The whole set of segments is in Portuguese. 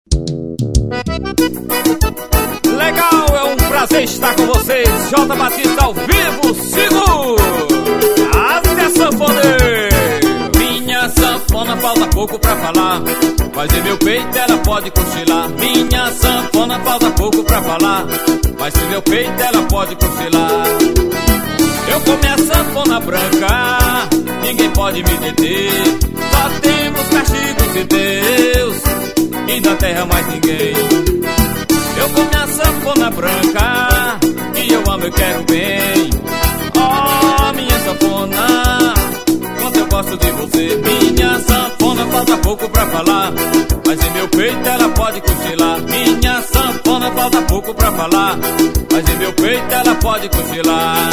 Legal, é um prazer estar com vocês. J. Batista ao vivo, sigo até sanfoneiro. Minha sanfona falta pouco pra falar, mas em meu peito ela pode cochilar. Minha sanfona falta pouco pra falar, mas em meu peito ela pode cochilar. Eu com minha sanfona branca, ninguém pode me deter. Só temos castigos de Deus e da terra mais ninguém. Eu com minha sanfona branca, que eu amo e quero bem. Oh, minha sanfona, quanto eu gosto de você. Minha sanfona falta pouco pra falar, mas em meu peito ela pode cochilar. Minha sanfona falta pouco pra falar, mas em meu peito ela pode cochilar.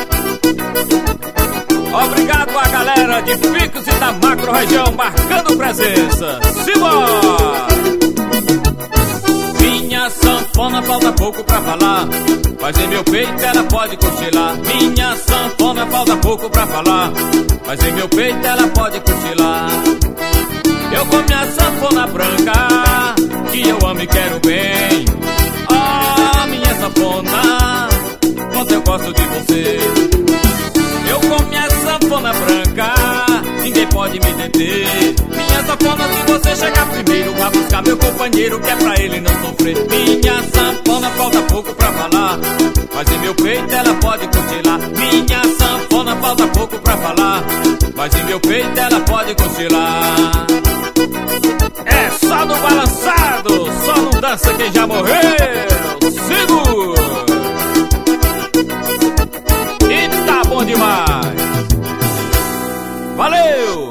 Obrigado a galera de Picos e da macro região marcando presença. Simbora! Minha sanfona falta pouco pra falar, mas em meu peito ela pode cochilar. Minha sanfona falta pouco pra falar, mas em meu peito ela pode cochilar. Eu com minha sanfona branca, que eu amo e quero bem. Oh, minha sanfona, quanto eu gosto de você. Eu com minha sanfona branca, ninguém pode me deter. Minha sanfona, se você chegar primeiro, vá buscar meu companheiro, que é pra ele não sofrer. Minha sanfona falta pouco pra falar, mas em meu peito ela pode cochilar. Minha sanfona falta pouco pra falar, mas em meu peito ela pode cochilar. É só no balançado, só não dança quem já morreu. Sigo!